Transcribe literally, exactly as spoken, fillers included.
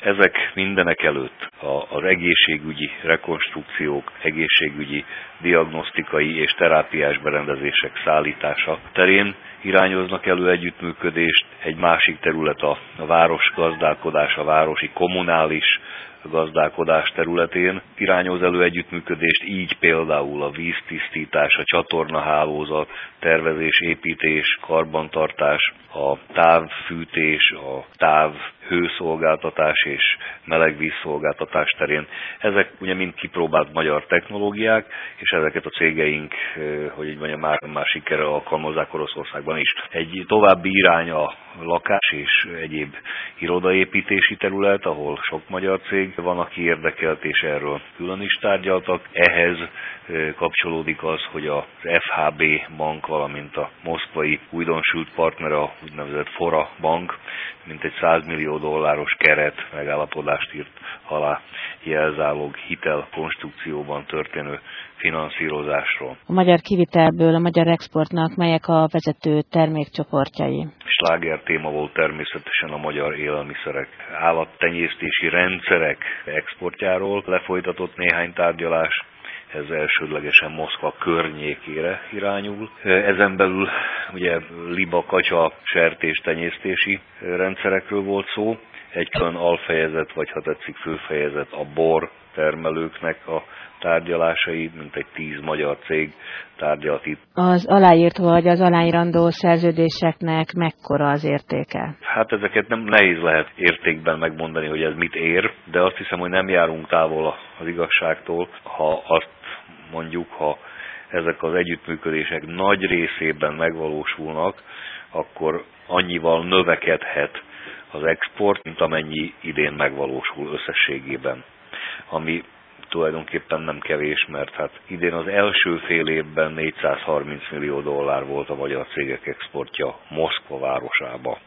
Ezek mindenek előtt az egészségügyi rekonstrukciók, egészségügyi, diagnosztikai és terápiás berendezések szállítása terén irányoznak elő együttműködést. Egy másik terület a városgazdálkodás, a városi kommunális gazdálkodás területén irányoz elő együttműködést, így például a víztisztítás, a csatornahálózat, tervezés, építés, karbantartás, a távfűtés, a távhőszolgáltatás és melegvízszolgáltatás terén. Ezek ugye mind kipróbált magyar technológiák, és ezeket a cégeink, hogy így mondjam, már, már sikerrel alkalmazzák Oroszországban is. Egy további irány a lakás és egyéb irodaépítési terület, ahol sok magyar cég van, aki érdekelt, és erről külön is tárgyaltak. Ehhez kapcsolódik az, hogy az ef há bé bank, valamint a moszkvai újdonsült partner, a úgynevezett Fora bank, mint egy száz millió dolláros keret megállapodást írt alá jelzálog hitel konstrukcióban történő finanszírozásról. A magyar kivitelből a magyar exportnak melyek a vezető termékcsoportjai? Sláger téma volt természetesen a magyar élelmiszerek, állattenyésztési rendszerek exportjáról lefolytatott néhány tárgyalás. Ez elsődlegesen Moszkva környékére irányul. Ezen belül ugye liba, kacsa, sertés tenyésztési rendszerekről volt szó. Egy külön alfejezet, vagy ha tetszik főfejezet a bor termelőknek a tárgyalásai, mint egy tíz magyar cég tárgyalt itt. Az aláírt vagy az aláírandó szerződéseknek mekkora az értéke? Hát ezeket nem nehéz lehet értékben megmondani, hogy ez mit ér, de azt hiszem, hogy nem járunk távol az igazságtól, ha azt mondjuk, ha ezek az együttműködések nagy részében megvalósulnak, akkor annyival növekedhet az export, mint amennyi idén megvalósul összességében. Ami tulajdonképpen nem kevés, mert hát idén az első fél évben négyszázharminc millió dollár volt a magyar cégek exportja Moszkva városába.